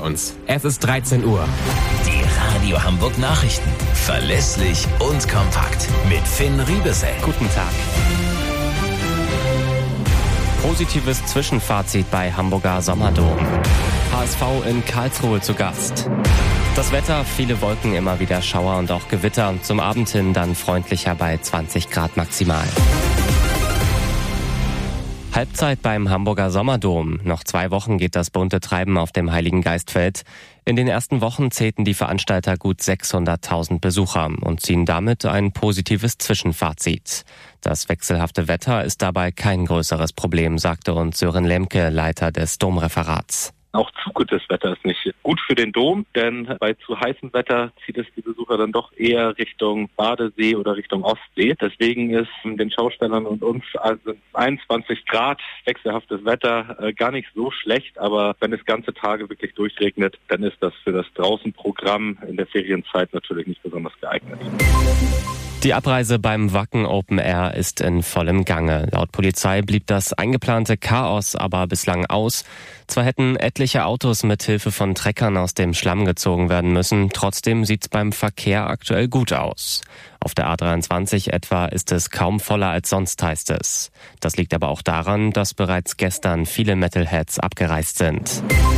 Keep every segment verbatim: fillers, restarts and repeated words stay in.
uns. Es ist dreizehn Uhr. Die Radio Hamburg Nachrichten. Verlässlich und kompakt. Mit Finn Riebesell. Guten Tag. Positives Zwischenfazit bei Hamburger Sommerdom. H S V in Karlsruhe zu Gast. Das Wetter, viele Wolken, immer wieder Schauer und auch Gewitter. Zum Abend hin dann freundlicher bei zwanzig Grad maximal. Halbzeit beim Hamburger Sommerdom. Noch zwei Wochen geht das bunte Treiben auf dem Heiligen Geistfeld. In den ersten Wochen zählten die Veranstalter gut sechshunderttausend Besucher und ziehen damit ein positives Zwischenfazit. Das wechselhafte Wetter ist dabei kein größeres Problem, sagte uns Sören Lemke, Leiter des Domreferats. Auch zu gutes Wetter ist nicht gut für den Dom, denn bei zu heißem Wetter zieht es die Besucher dann doch eher Richtung Badesee oder Richtung Ostsee. Deswegen ist den Schaustellern und uns also einundzwanzig Grad wechselhaftes Wetter äh, gar nicht so schlecht, aber wenn es ganze Tage wirklich durchregnet, dann ist das für das Draußenprogramm in der Ferienzeit natürlich nicht besonders geeignet. Die Abreise beim Wacken Open Air ist in vollem Gange. Laut Polizei blieb das eingeplante Chaos aber bislang aus. Zwar hätten etliche Autos mit Hilfe von Treckern aus dem Schlamm gezogen werden müssen, trotzdem sieht's beim Verkehr aktuell gut aus. Auf der A dreiundzwanzig etwa ist es kaum voller als sonst, heißt es. Das liegt aber auch daran, dass bereits gestern viele Metalheads abgereist sind.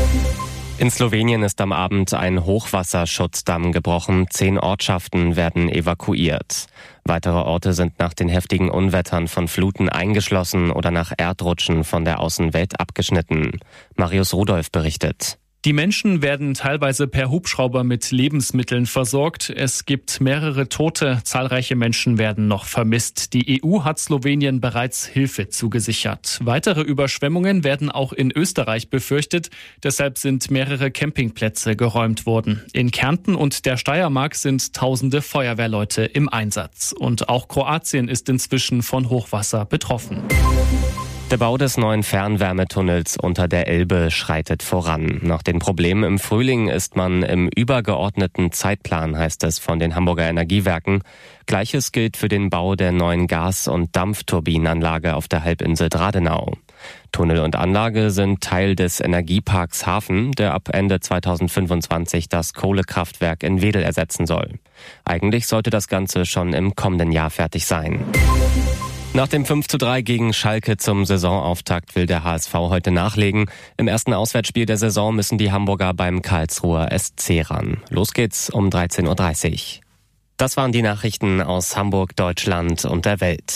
In Slowenien ist am Abend ein Hochwasserschutzdamm gebrochen. Zehn Ortschaften werden evakuiert. Weitere Orte sind nach den heftigen Unwettern von Fluten eingeschlossen oder nach Erdrutschen von der Außenwelt abgeschnitten. Marius Rudolph berichtet. Die Menschen werden teilweise per Hubschrauber mit Lebensmitteln versorgt. Es gibt mehrere Tote, zahlreiche Menschen werden noch vermisst. Die E U hat Slowenien bereits Hilfe zugesichert. Weitere Überschwemmungen werden auch in Österreich befürchtet. Deshalb sind mehrere Campingplätze geräumt worden. In Kärnten und der Steiermark sind tausende Feuerwehrleute im Einsatz. Und auch Kroatien ist inzwischen von Hochwasser betroffen. Der Bau des neuen Fernwärmetunnels unter der Elbe schreitet voran. Nach den Problemen im Frühling ist man im übergeordneten Zeitplan, heißt es von den Hamburger Energiewerken. Gleiches gilt für den Bau der neuen Gas- und Dampfturbinenanlage auf der Halbinsel Dradenau. Tunnel und Anlage sind Teil des Energieparks Hafen, der ab Ende zweitausendfünfundzwanzig das Kohlekraftwerk in Wedel ersetzen soll. Eigentlich sollte das Ganze schon im kommenden Jahr fertig sein. Nach dem fünf zu drei gegen Schalke zum Saisonauftakt will der H S V heute nachlegen. Im ersten Auswärtsspiel der Saison müssen die Hamburger beim Karlsruher S C ran. Los geht's um dreizehn Uhr dreißig. Das waren die Nachrichten aus Hamburg, Deutschland und der Welt.